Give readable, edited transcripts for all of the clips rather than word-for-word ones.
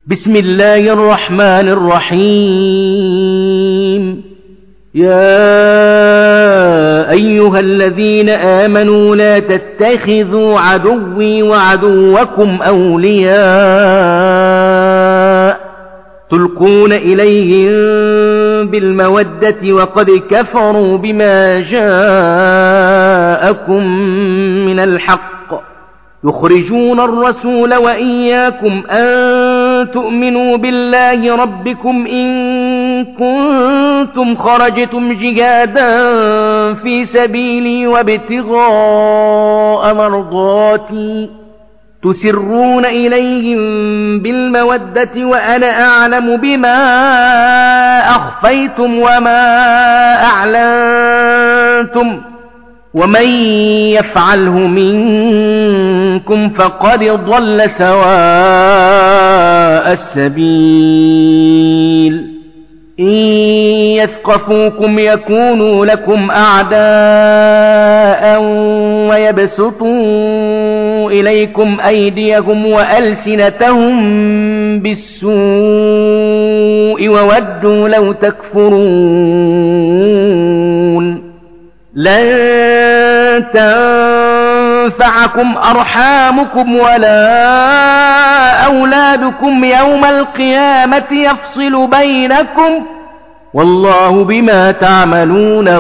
بسم الله الرحمن الرحيم. يا أيها الذين آمنوا لا تتخذوا عدوي وعدوكم أولياء تلقون إليهم بالمودة وقد كفروا بما جاءكم من الحق يخرجون الرسول وإياكم أن تؤمنوا بالله ربكم إن كنتم خرجتم جهادا في سبيلي وابتغاء مرضاتي تسرون إليهم بالمودة وأنا أعلم بما أخفيتم وما أعلنتم ومن يفعله منكم فقد ضل سواء السبيل. إن يثقفوكم يكونوا لكم أعداء ويبسطوا إليكم أيديهم وألسنتهم بالسوء وودوا لو تكفرون. لن تنفعكم أرحامكم ولا أولادكم يوم القيامة يفصل بينكم والله بما تعملون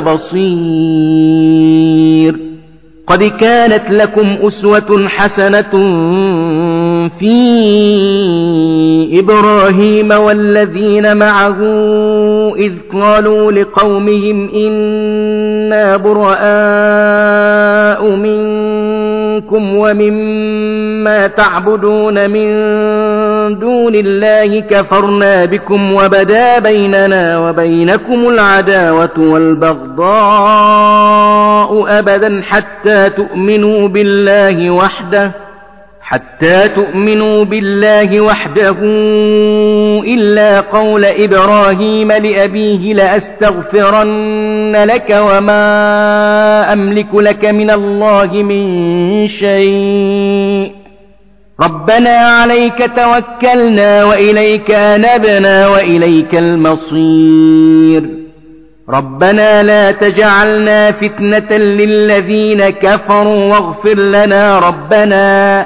بصير. قد كانت لكم أسوة حسنة في إبراهيم والذين معه إذ قالوا لقومهم إنا براء منكم ومما تعبدون من دون الله كفرنا بكم وبدا بيننا وبينكم العداوة والبغضاء أبدا حتى تؤمنوا بالله وحده إلا قول إبراهيم لأبيه لأستغفرن لك وما أملك لك من الله من شيء ربنا عليك توكلنا وإليك أنبنا وإليك المصير. ربنا لا تجعلنا فتنة للذين كفروا واغفر لنا ربنا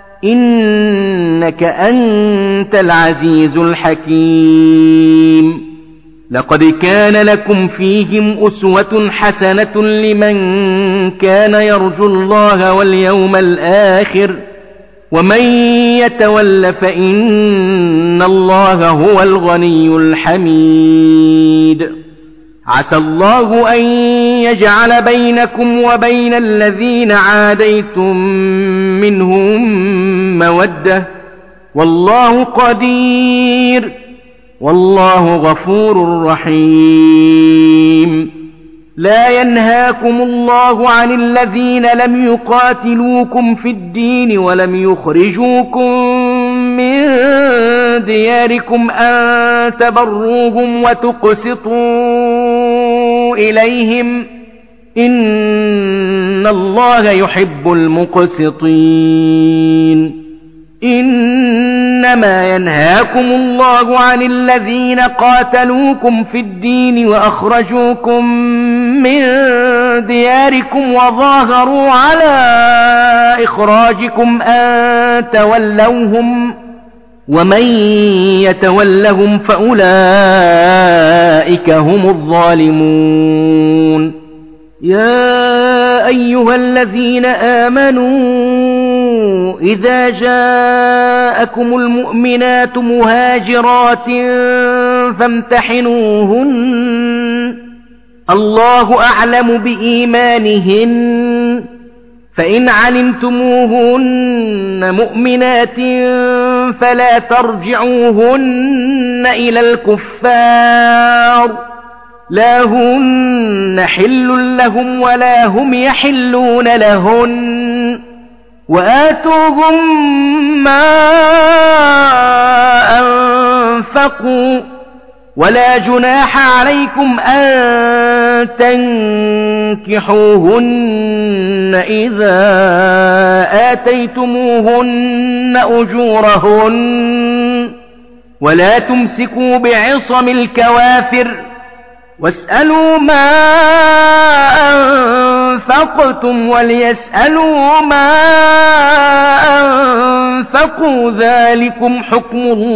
إنك أنت العزيز الحكيم. لقد كان لكم فيهم أسوة حسنة لمن كان يرجو الله واليوم الآخر ومن يتول فإن الله هو الغني الحميد. عسى الله أن يجعل بينكم وبين الذين عاديتم منهم مودة والله قدير والله غفور رحيم. لا ينهاكم الله عن الذين لم يقاتلوكم في الدين ولم يخرجوكم من دياركم أن تبروهم وتقسطوا إليهم إن الله يحب المقسطين. إنما ينهاكم الله عن الذين قاتلوكم في الدين وأخرجوكم من دياركم وظاهروا على إخراجكم أن تولوهم ومن يتولهم فأولئك هم الظالمون. يا أيها الذين آمنوا إذا جاءكم المؤمنات مهاجرات فامتحنوهن الله أعلم بإيمانهن فإن علمتموهن مؤمنات فلا ترجعوهن إلى الكفار لا هن حل لهم ولا هم يحلون لهن وآتوهم ما أنفقوا ولا جناح عليكم أن تنكحوهن إذا آتيتموهن أجورهن ولا تمسكوا بعصم الكوافر واسألوا ما أنفقتم وليسألوا ما أنفقوا ذلكم حكم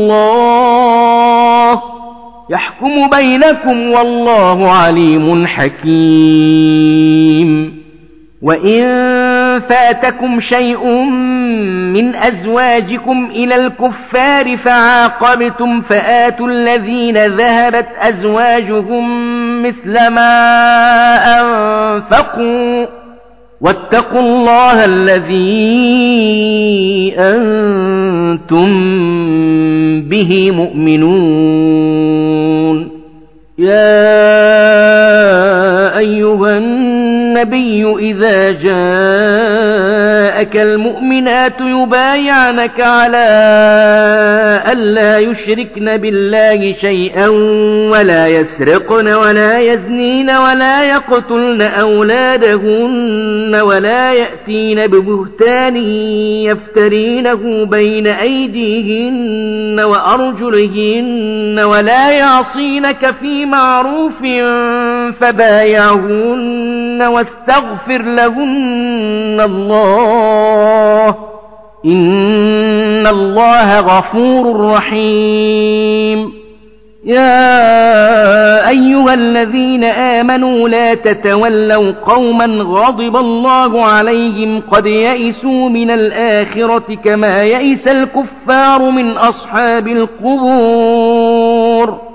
الله يحكم بينكم والله عليم حكيم وإن فاتكم شيء من أزواجكم إلى الكفار فعاقبتم فآتوا الذين ذهبت أزواجهم مثل ما أنفقوا واتقوا الله الذي أنتم به مؤمنون يا أيها النبي إذا جاءك المؤمنات يبايعنك على ألا يشركن بالله شيئا ولا يسرقن ولا يزنين ولا يقتلن أولادهن ولا يأتين ببهتان يفترينه بين أيديهن وأرجلهن ولا يعصينك في معروف فبايعهن واستغفر لهن الله إن الله غفور رحيم يا أيها الذين آمنوا لا تتولوا قوما غضب الله عليهم قد يئسوا من الآخرة كما يئس الكفار من أصحاب القبور